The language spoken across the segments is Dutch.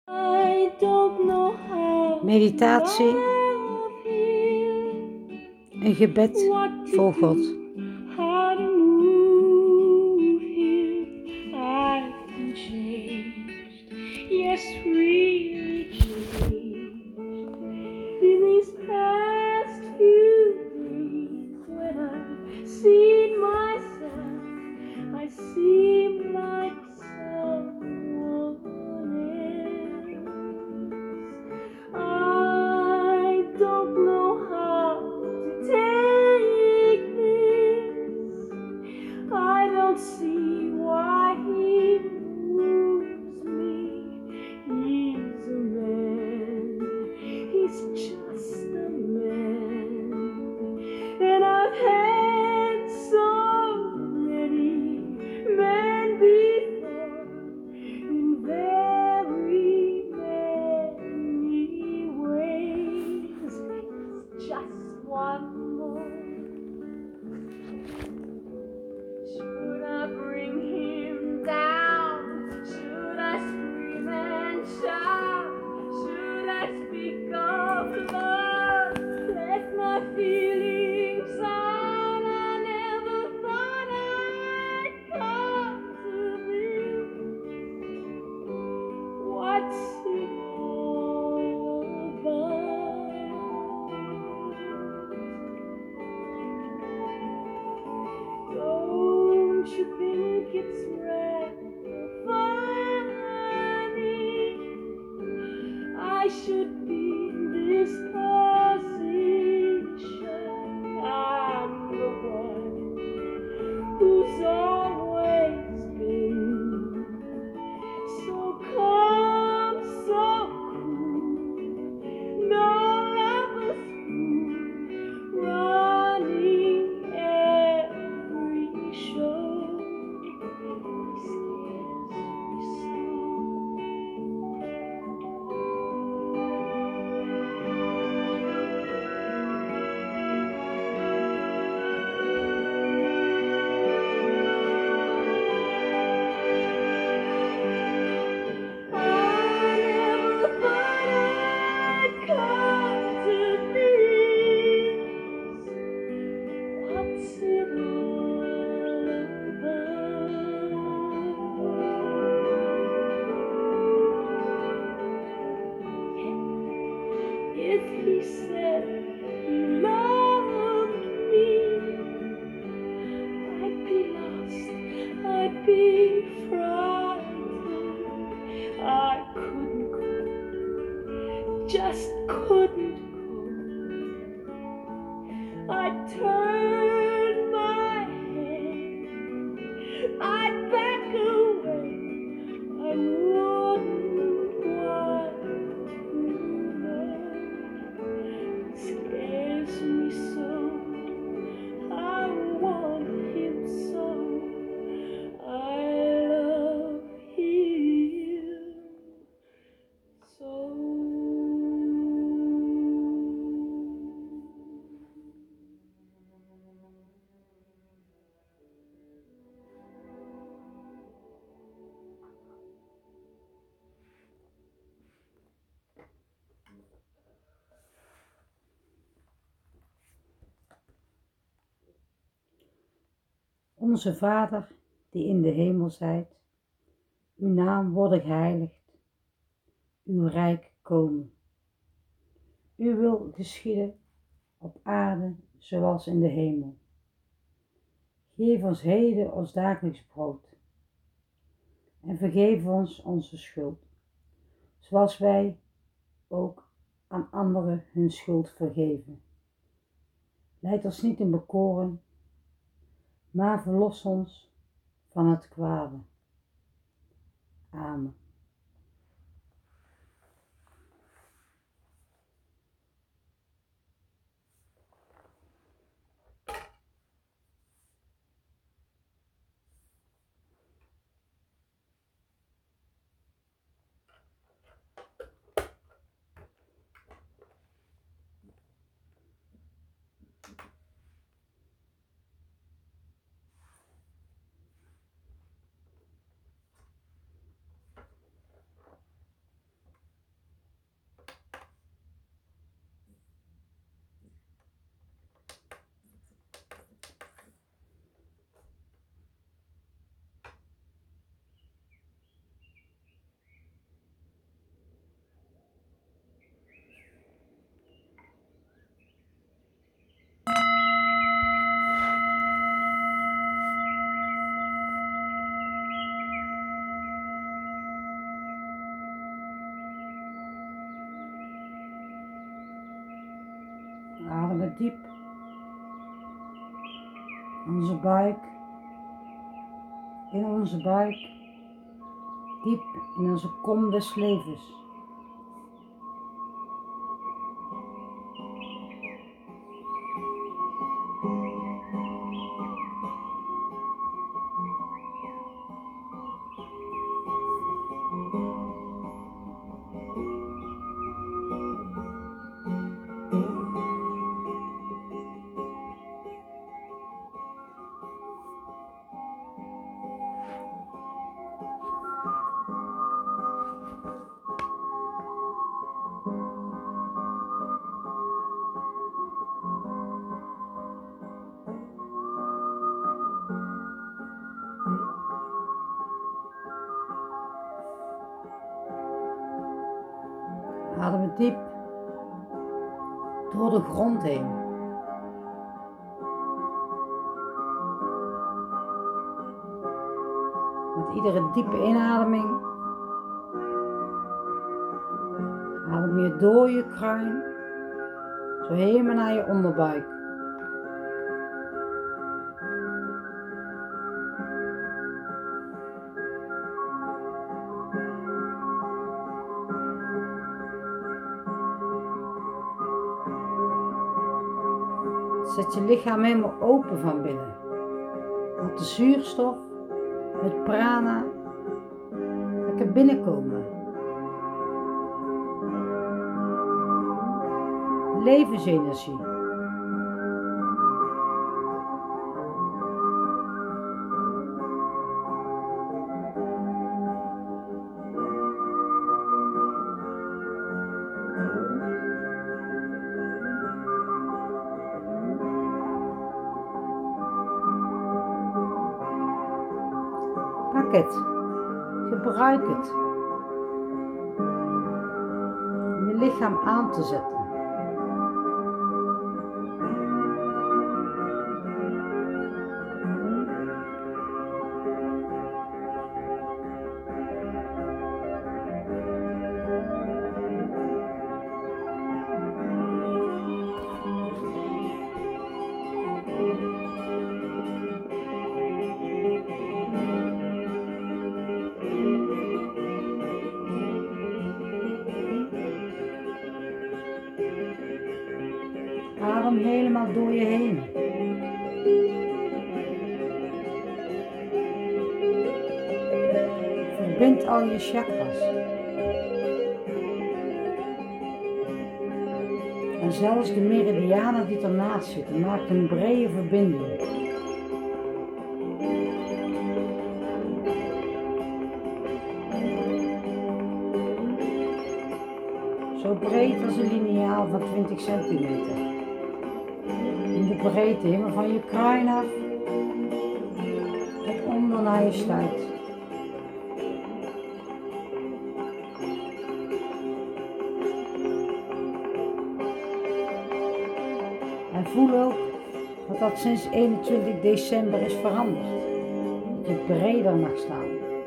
Meditatie, een gebed voor God. Yes, really changed in these past few days. When I've seen myself, I seem like someone else. I don't know how to take this. I don't see why he moves me. He's a man. He's just a man. And I've had so many men before in very many ways. It's just one more. Should I bring him down? Should I scream and shout? Should I speak of love? Let my feelings out. I never thought I'd come to this. What's it all about? Don't you think it's rather funny? I should be in this position. I'm the one who's always been so calm, so cool. No lovers who running every show. He scares me so. I never thought I'd come to this. What's it all about? If he said he loved me, I'd be lost, I'd be frightened. I couldn't cope, just couldn't cope. I'd turn my head, I'd back away. I wouldn't want to know. It scares me so. I want him so. I love him so. Onze Vader, die in de hemel zijt, uw naam worden geheiligd, uw rijk komen. Uw wil geschieden op aarde zoals in de hemel. Geef ons heden ons dagelijks brood en vergeef ons onze schuld, zoals wij ook aan anderen hun schuld vergeven. Leid ons niet in bekoring, maar verlos ons van het kwade. Amen. Ademen diep. Onze buik. In onze buik. Diep in onze kom des levens. Ademen diep door de grond heen. Met iedere diepe inademing adem je door je kruin zo helemaal naar je onderbuik. Zet je lichaam helemaal open van binnen. Laat de zuurstof, het prana, lekker binnenkomen. Levensenergie. Pak het, gebruik het om je lichaam aan te zetten. Adem helemaal door je heen. Verbind al je chakras. En zelfs de meridianen die ernaast zitten, maakt een brede verbinding. Zo breed als een liniaal van 20 centimeter. In de breedte helemaal van je kruin af tot onder naar je stuit. En voel ook dat sinds 21 december is veranderd. Dat je breder mag staan.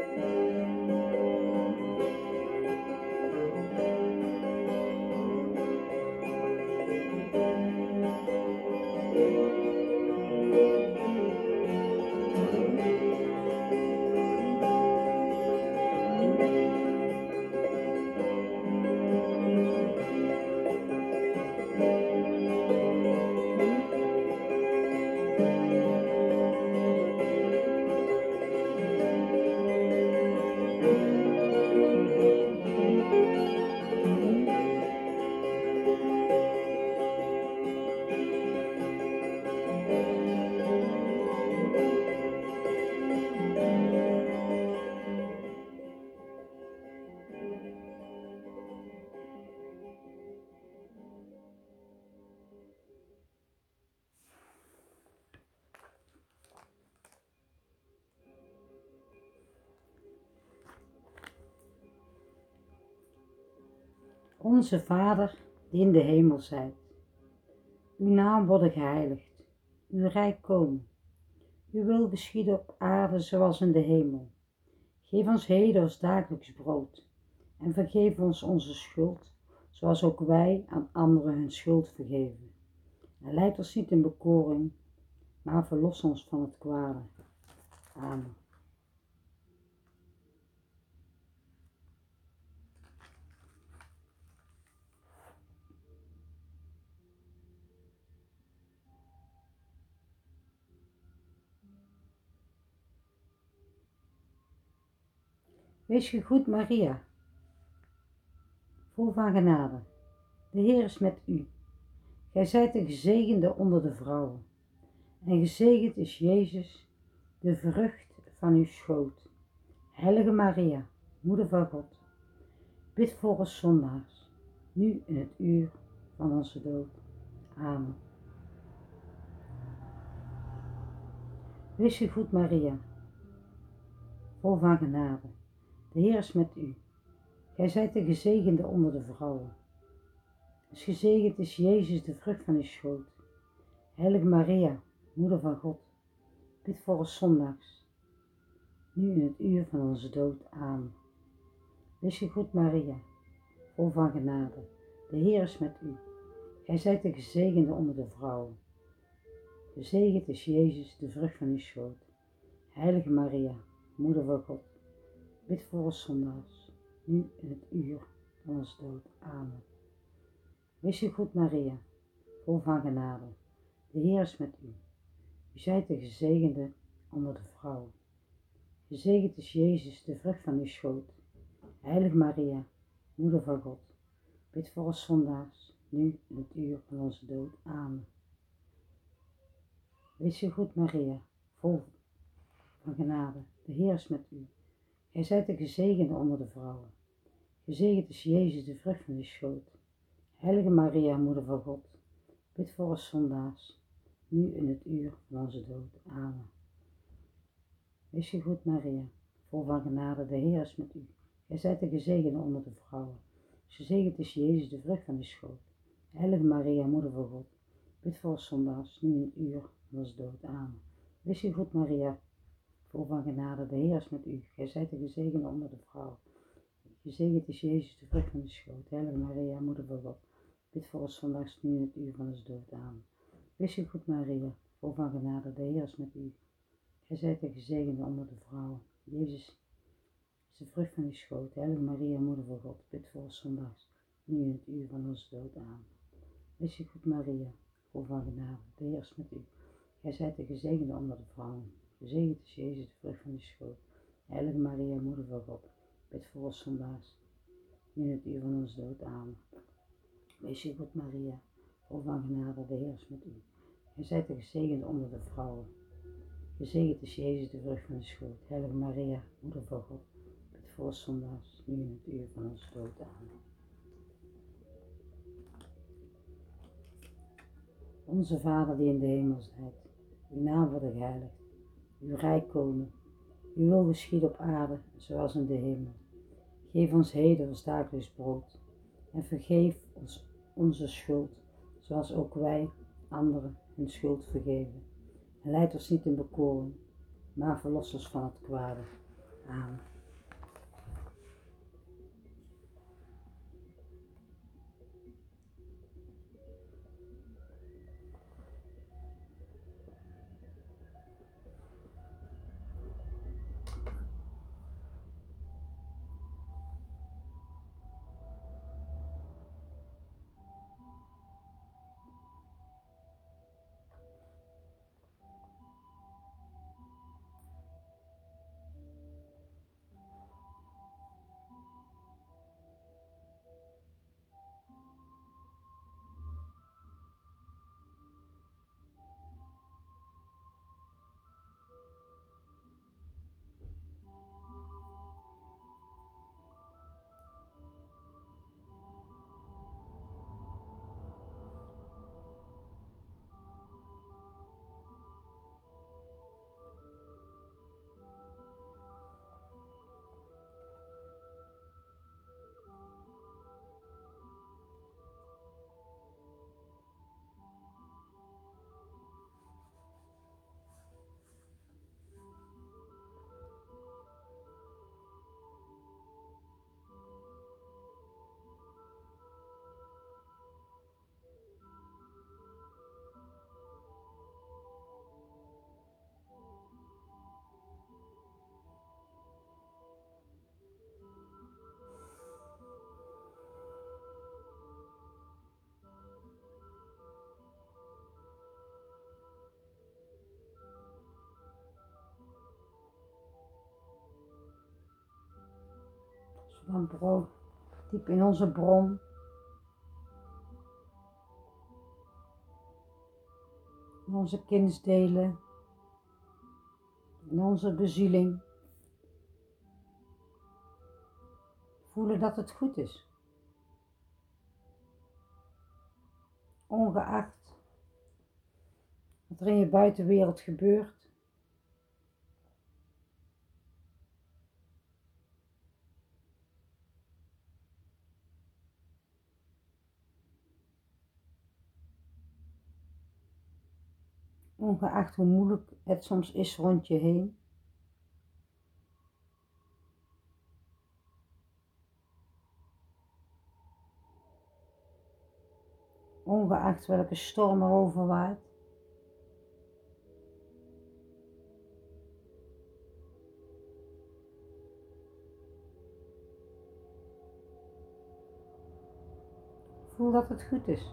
Onze Vader die in de hemel zijt, uw naam worden geheiligd, uw rijk komen, uw wil geschieden op aarde zoals in de hemel. Geef ons heden ons dagelijks brood en vergeef ons onze schuld, zoals ook wij aan anderen hun schuld vergeven. En leid ons niet in bekoring, maar verlos ons van het kwade. Amen. Wees gegroet Maria, vol van genade. De Heer is met u. Gij zijt de gezegende onder de vrouwen. En gezegend is Jezus, de vrucht van uw schoot. Heilige Maria, Moeder van God, bid voor ons zondaars, nu in het uur van onze dood. Amen. Wees gegroet Maria, vol van genade. De Heer is met u. Gij zijt de gezegende onder de vrouwen. Dus gezegend is Jezus, de vrucht van uw schoot. Heilige Maria, Moeder van God, bid voor ons zondags, nu in het uur van onze dood. Amen. Wees gegroet Maria, vol van genade. De Heer is met u. Gij zijt de gezegende onder de vrouwen. Gezegend is Jezus, de vrucht van uw schoot. Heilige Maria, Moeder van God, bid voor ons zondaars, nu in het uur van onze dood. Amen. Wees gegroet Maria, vol van genade. De Heer is met u. U zijt de gezegende onder de vrouwen. Gezegend is Jezus, de vrucht van uw schoot. Heilige Maria, Moeder van God, bid voor ons zondaars, nu in het uur van onze dood. Amen. Wees gegroet Maria, vol van genade. De Heer is met u. Gij zijt de gezegende onder de vrouwen. Gezegend is Jezus, de vrucht van uw schoot. Heilige Maria, Moeder van God, bid voor ons zondaars, nu in het uur van onze dood. Amen. Wees gegroet Maria, vol van genade. De Heer is met u. Gij zijt de gezegende onder de vrouwen. Gezegend is Jezus, de vrucht van uw schoot. Heilige Maria, Moeder van God, bid voor ons zondaars, nu in het uur van onze dood. Amen. Wees gegroet Maria, vol van genade. De Heer is met u. Gij zijt de gezegende onder de vrouwen. Gezegend is Jezus, de vrucht van uw schoot. Heilige Maria, Moeder van God, bid voor ons zondags, nu in het uur van onze dood. Amen. Wees gegroet Maria, vol van genade. De Heer is met u. Gij zijt de gezegende onder de vrouwen. Jezus is de vrucht van uw schoot. Heilige Maria, Moeder van God, bid voor ons zondags, nu in het uur van onze dood. Amen. Wees gegroet Maria, vol van genade. De Heer is met u. Gij zijt de gezegende onder de vrouwen. Gezegend is Jezus, de vrucht van uw schoot. Heilige Maria, Moeder van God, bid voor ons zondags, nu in het uur van onze dood. Amen. Wees gegroet Maria, vol van genade. De Heer is met u. Gij zijt de gezegende onder de vrouwen. Gezegend is Jezus, de vrucht van uw schoot. Heilige Maria, Moeder van God, bid voor ons zondaars, nu in het uur van onze dood. Amen. Onze Vader die in de hemel zijt, uw naam wordt geheiligd, uw rijk komen, uw wil geschieden op aarde, zoals in de hemel. Geef ons heden ons dagelijks brood en vergeef ons onze schuld, zoals ook wij anderen hun schuld vergeven. En leid ons niet in bekoring, maar verlos ons van het kwade. Amen. Dan brood diep in onze bron. In onze kindsdelen. In onze bezieling. Voelen dat het goed is. Ongeacht wat er in je buitenwereld gebeurt. Ongeacht hoe moeilijk het soms is rond je heen. Ongeacht welke storm er overwaait. Voel dat het goed is.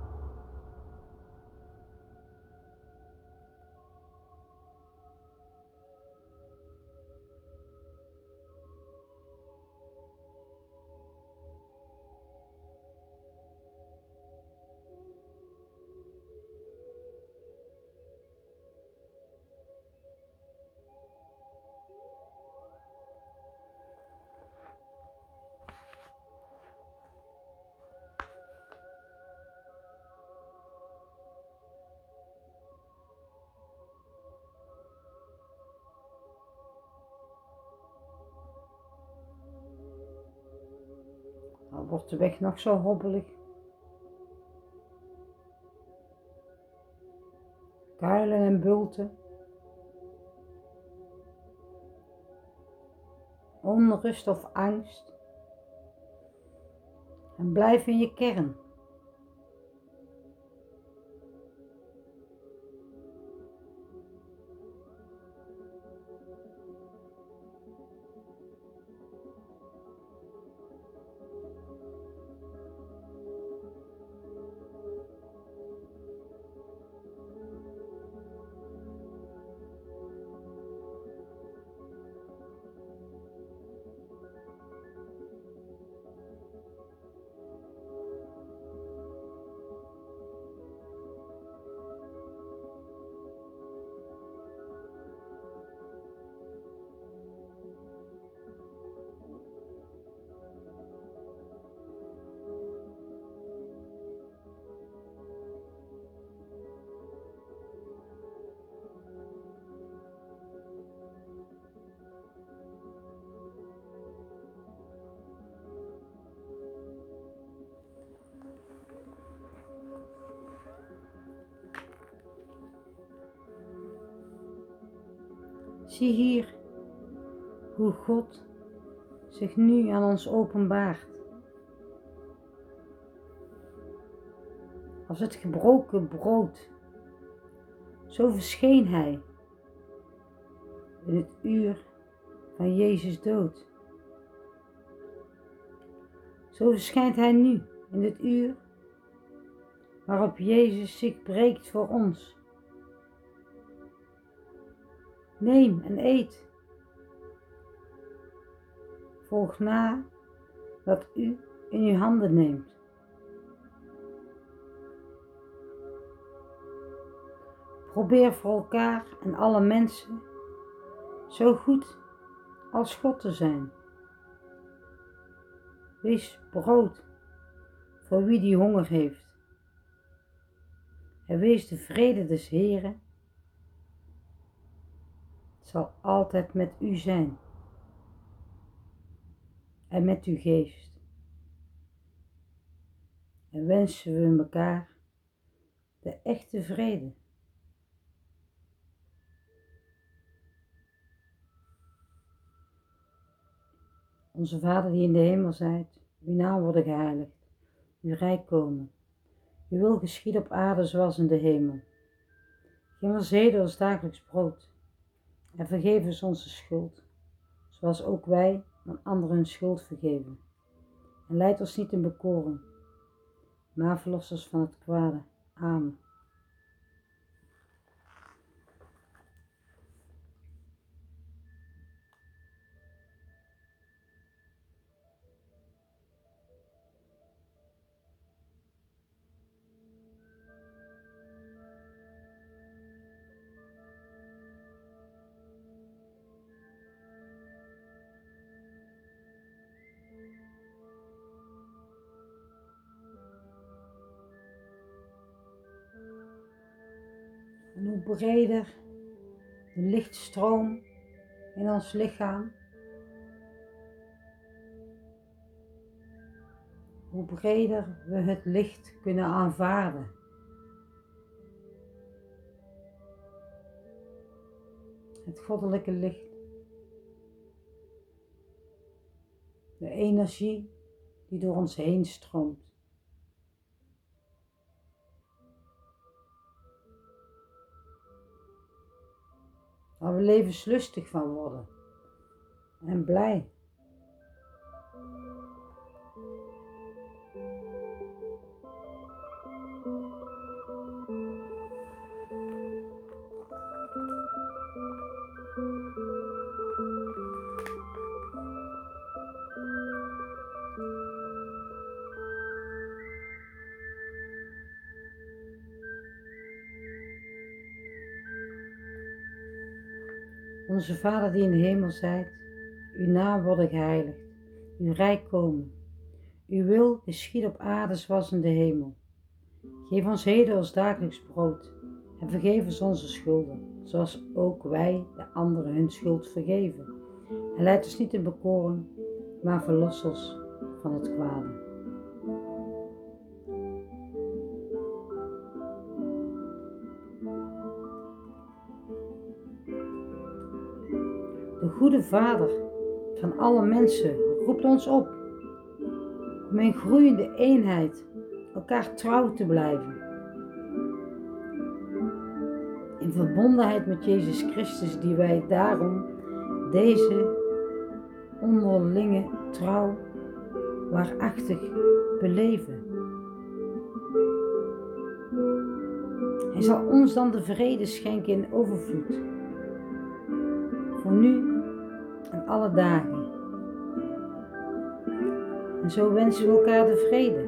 Al wordt de weg nog zo hobbelig. Kuilen en bulten. Onrust of angst. En blijf in je kern. Zie hier hoe God zich nu aan ons openbaart. Als het gebroken brood. Zo verscheen Hij in het uur van Jezus dood. Zo verschijnt Hij nu in het uur waarop Jezus zich breekt voor ons. Neem en eet. Volg na wat u in uw handen neemt. Probeer voor elkaar en alle mensen zo goed als God te zijn. Wees brood voor wie die honger heeft. En wees de vrede des Heren. Het zal altijd met u zijn. En met uw geest. En wensen we elkaar de echte vrede. Onze Vader die in de hemel zijt, uw naam worden geheiligd, uw rijk komen. Uw wil geschieden op aarde zoals in de hemel. Geef ons heden ons dagelijks brood. En vergeef ons onze schuld, zoals ook wij aan anderen hun schuld vergeven. En leid ons niet in bekoring, maar verlos ons van het kwade. Amen. hoe breder de lichtstroom in ons lichaam, hoe breder we het licht kunnen aanvaarden. Het goddelijke licht. De energie die door ons heen stroomt. Waar we levenslustig van worden en blij. Onze Vader die in de hemel zijt, uw naam worden geheiligd, uw rijk komen. Uw wil geschied op aarde zoals in de hemel. Geef ons heden ons dagelijks brood en vergeef ons onze schulden, zoals ook wij de anderen hun schuld vergeven. En leid ons niet in bekoring, maar verlos ons van het kwade. De goede Vader van alle mensen roept ons op om in groeiende eenheid elkaar trouw te blijven. In verbondenheid met Jezus Christus, die wij daarom deze onderlinge trouw waarachtig beleven. Hij zal ons dan de vrede schenken in overvloed, voor nu en alle dagen. En zo wensen we elkaar de vrede.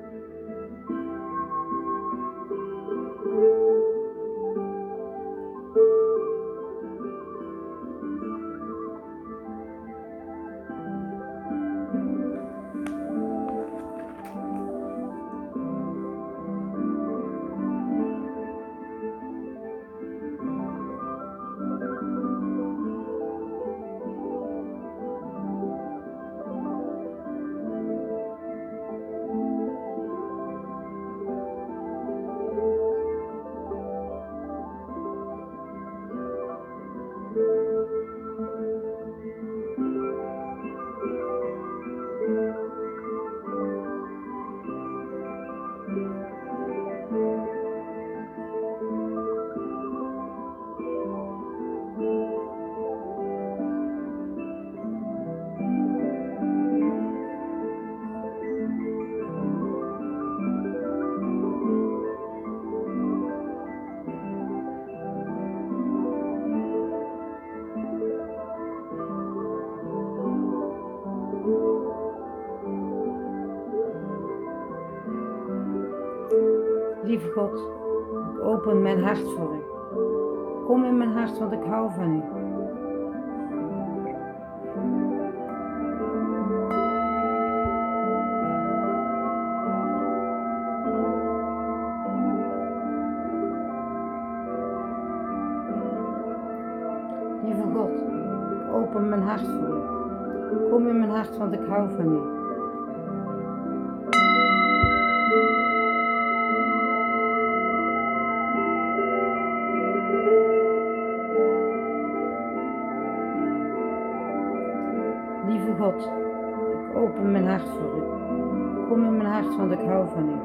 Lieve God, ik open mijn hart voor u. Kom in mijn hart, want ik hou van u. Lieve God, ik open mijn hart voor u. Kom in mijn hart, want ik hou van u. Lieve God, ik open mijn hart voor u. Kom in mijn hart, want ik hou van u.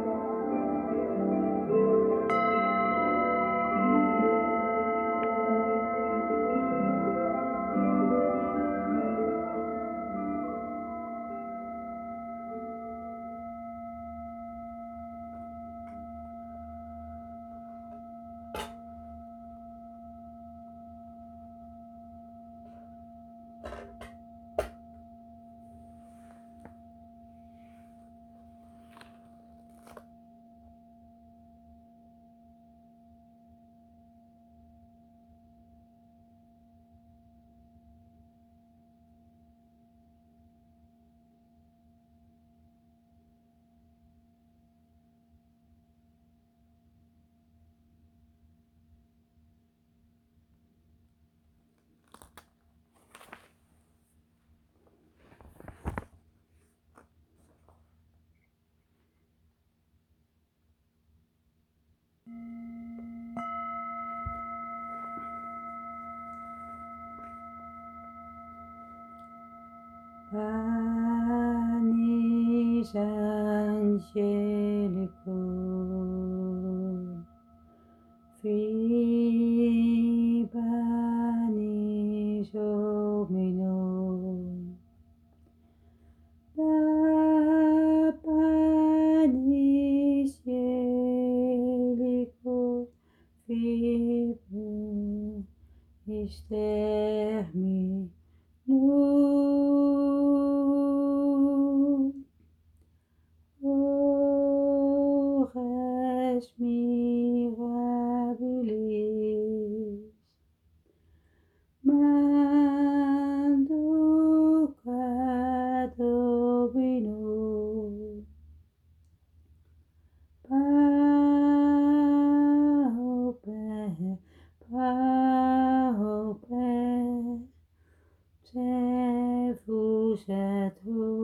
Panis Angelicum, Fi panis Hominum, Da panis Angelicum, Fibre exterminum, ores mirabilis, manducat Dominum, pauper, pauper, Servus et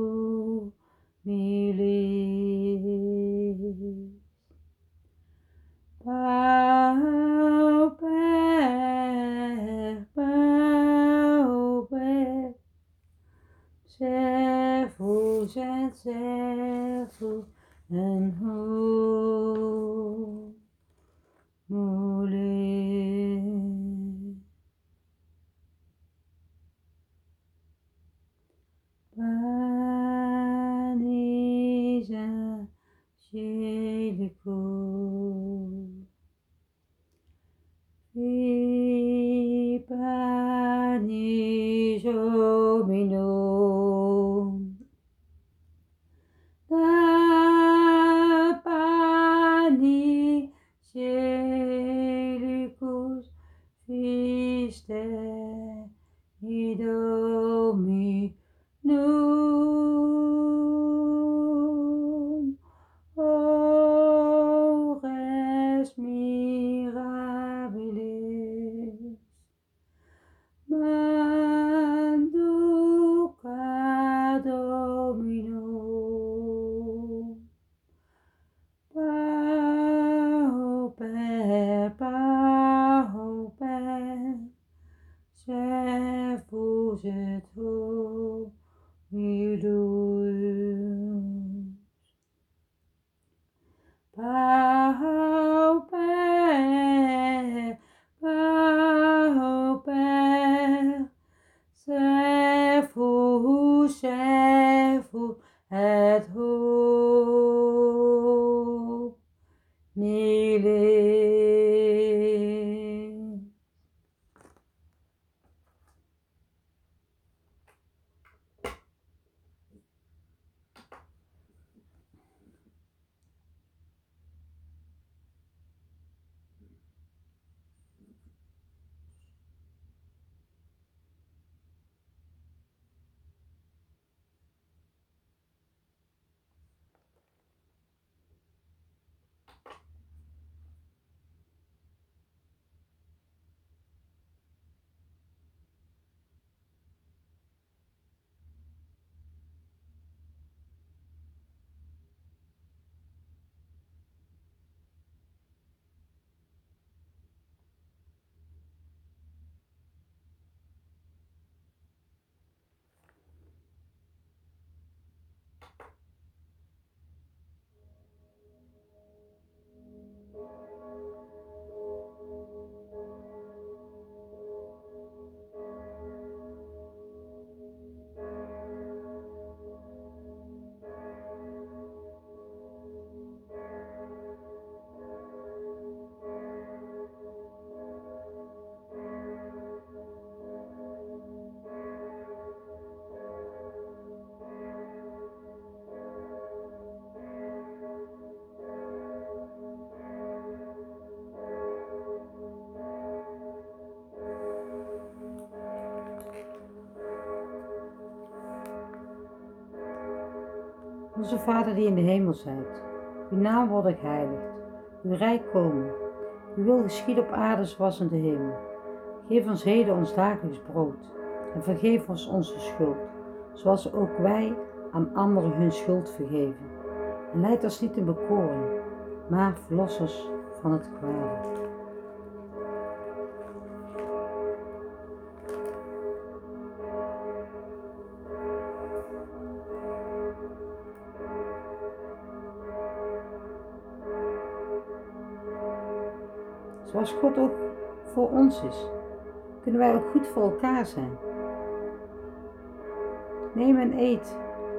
humilis, pauper, pauper, servus et servus en humulis. Panis Angelicum, Fi panis Hominum, Da panis Angelicus, Fiste Dominum, ores mirabilis, manducat Dominum, pauper, pauper, servus et humilus, pauper, pauper, servus, servus et humilis. Onze Vader die in de hemel zijt, uw naam worden geheiligd, uw rijk komen, uw wil geschieden op aarde zoals in de hemel. Geef ons heden ons dagelijks brood en vergeef ons onze schuld, zoals ook wij aan anderen hun schuld vergeven. En leid ons niet in bekoring, maar verlos ons van het kwade. Zoals God ook voor ons is, kunnen wij ook goed voor elkaar zijn. Neem en eet.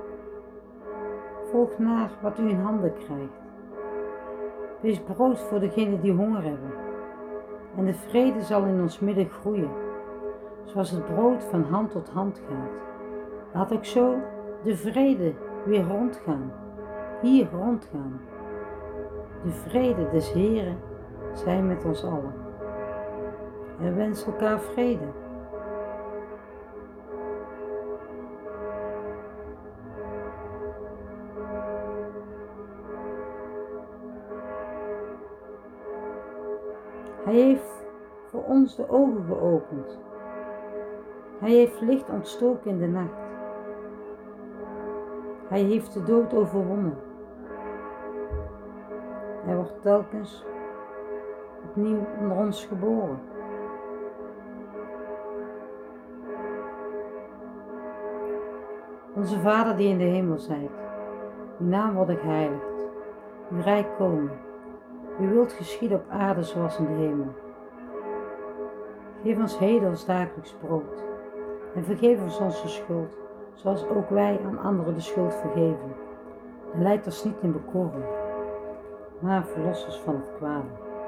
Volg naar wat u in handen krijgt. Wees brood voor degenen die honger hebben. En de vrede zal in ons midden groeien, zoals het brood van hand tot hand gaat. Laat ook zo de vrede weer rondgaan, hier rondgaan. De vrede des Heren zij met ons allen. En wens elkaar vrede. Hij heeft voor ons de ogen geopend. Hij heeft licht ontstoken in de nacht. Hij heeft de dood overwonnen. Hij wordt telkens opnieuw onder ons geboren. Onze Vader die in de hemel zijt, uw naam wordt geheiligd, uw rijk komen, uw wilt geschieden op aarde zoals in de hemel. Geef ons heden ons dagelijks brood en vergeef ons onze schuld, zoals ook wij aan anderen de schuld vergeven. En leid ons niet in bekoring, maar verlos ons van het kwade.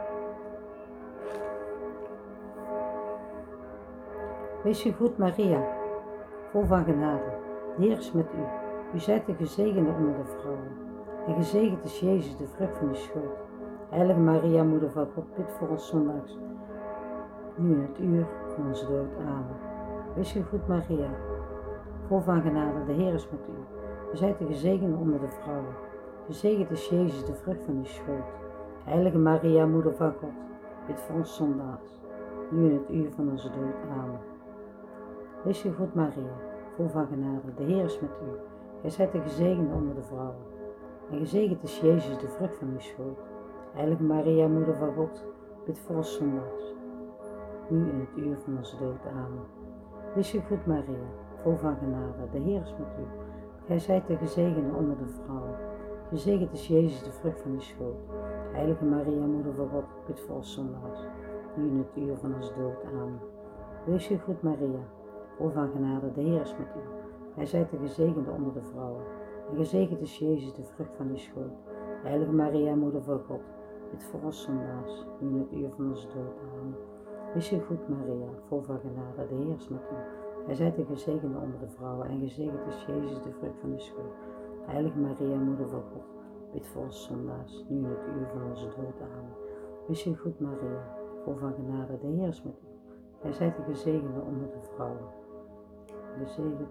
Wees gegroet Maria, vol van genade, de Heer is met u. U zijt de gezegende onder de vrouwen, en gezegend is Jezus, de vrucht van uw schoot. Heilige Maria, moeder van God, bid voor ons zondags, nu in het uur van onze dood. Amen. Wees gegroet Maria, vol van genade, de Heer is met u. U zijt de gezegende onder de vrouwen, gezegend is Jezus, de vrucht van uw schoot. Heilige Maria, moeder van God, bid voor ons zondags, nu in het uur van onze dood. Amen. Wees gegroet Maria, vol van genade, de Heer is met u. Gij zijt de gezegende onder de vrouwen, en gezegend is Jezus, de vrucht van uw schoot. Heilige Maria, moeder van God, bid voor ons zondags, nu in het uur van onze dood. Amen. Wees gegroet Maria, vol van genade, de Heer is met u. Gij zijt de gezegende onder de vrouwen, gezegend is Jezus, de vrucht van uw schoot. Heilige Maria, moeder van God, bid voor ons zondags, nu in het uur van onze dood. Amen. Wees gegroet Maria, vol van genade, de Heer is met u. Gij zijt de gezegende onder de vrouwen, en gezegend is Jezus, de vrucht van uw schoot. Heilige Maria, moeder van God, bid voor ons zondags, nu in het uur van onze dood. Amen. Wees gegroet Maria, vol van genade, de Heer is met u. Gij zijt de gezegende onder de vrouwen, en gezegend is Jezus, de vrucht van uw schoot. Heilige Maria, moeder van God, bid voor ons zondags, nu in het uur van onze dood. Amen. Wees gegroet Maria, vol van genade, de Heer is met u. Gij zijt de gezegende onder de vrouwen. Gezegend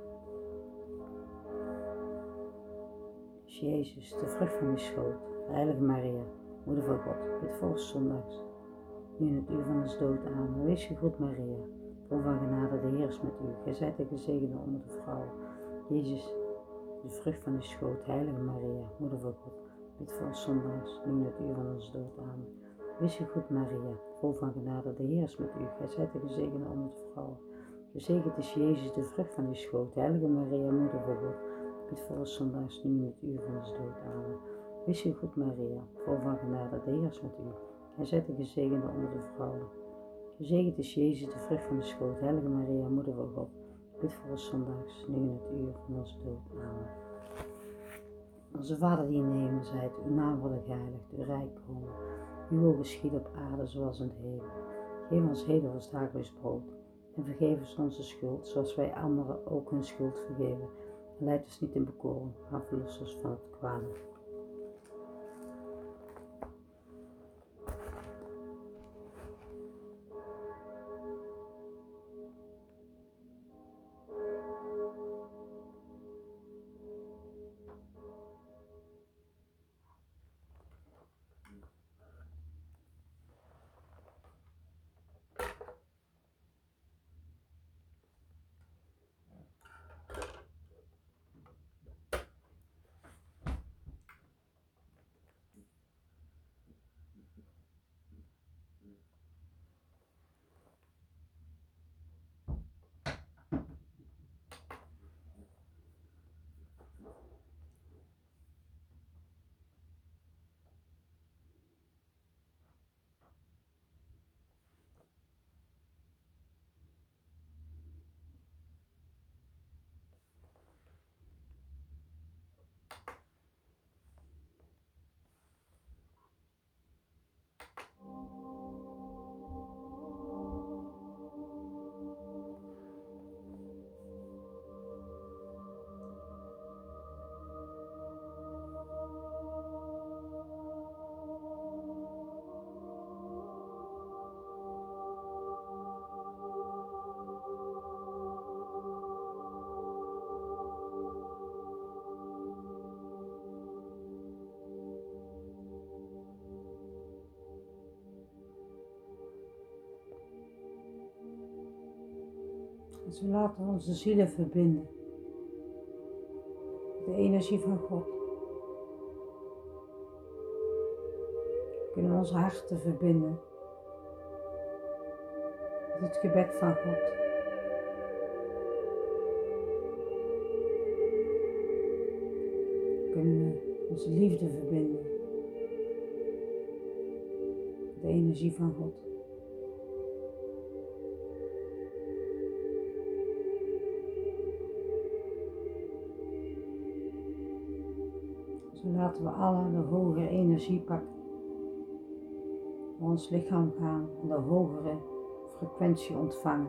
is Jezus, de vrucht van uw schoot. Heilige Maria, moeder van God, bid voor ons zondags, nu in het uur van ons dood. Amen. Wees gegroet Maria, vol van genade, de Heer is met u. Gij zijt de gezegende onder de vrouwen. Jezus, de vrucht van uw schoot. Heilige Maria, moeder van God, bid voor ons zondags, nu in het uur van ons dood. Amen. Wees gegroet Maria, vol van genade, de Heer is met u. Gij zijt de gezegende onder de vrouwen. Gezegend is Jezus, de vrucht van uw schoot. Heilige Maria, moeder van God, bid voor ons zondags, nu in het uur van ons dood. Amen. Wees gegroet Maria, vol van genade, de Heer is met u. Gij zijt de gezegende onder de vrouwen. Gezegend is Jezus, de vrucht van uw schoot. Heilige Maria, moeder van God, bid voor ons zondags, nu in het uur van onze dood. Amen. Onze Vader die in de hemel zijt, uw naam wordt geheiligd, uw rijk komen. Uw wil geschieden op aarde zoals in de hemel. Geef ons heden ons dagelijks brood. En vergeef ons onze schuld, zoals wij anderen ook hun schuld vergeven. En leid ons niet in bekoring, maar verlos ons van het kwade. Dus we laten onze zielen verbinden met de energie van God. We kunnen onze harten verbinden met het gebed van God. We kunnen onze liefde verbinden met de energie van God. Zo laten we alle de hogere energie pakken. Door ons lichaam gaan en de hogere frequentie ontvangen.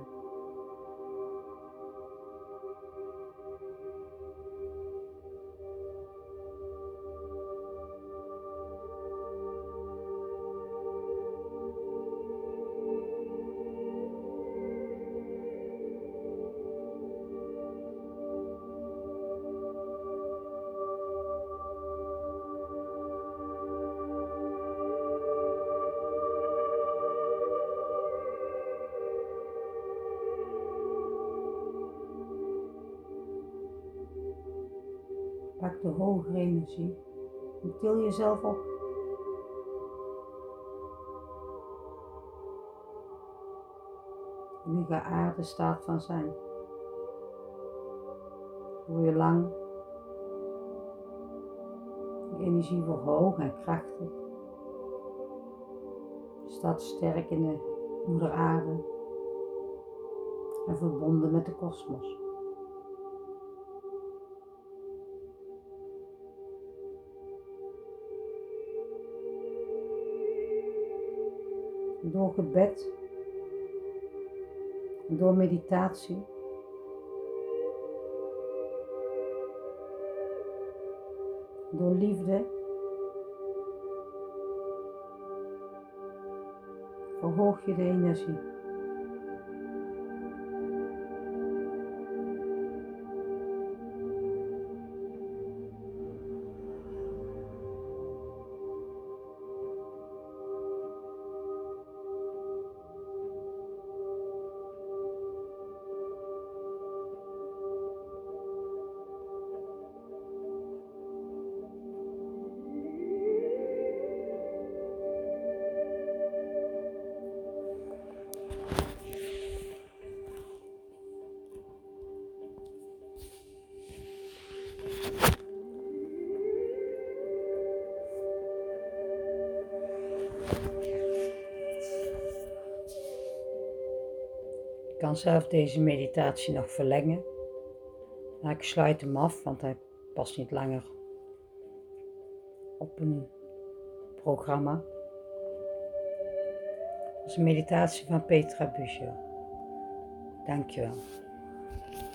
Pak de hogere energie en til jezelf op. In een geaarde staat van zijn. Voel je lang de energie verhogen en krachtig. Je staat sterk in de moeder aarde en verbonden met de kosmos. Door gebed, door meditatie, door liefde, verhoog je de energie. Je kan zelf deze meditatie nog verlengen. Maar ik sluit hem af, want hij past niet langer op een programma. Dat is een meditatie van Petra Buescher. Dankjewel.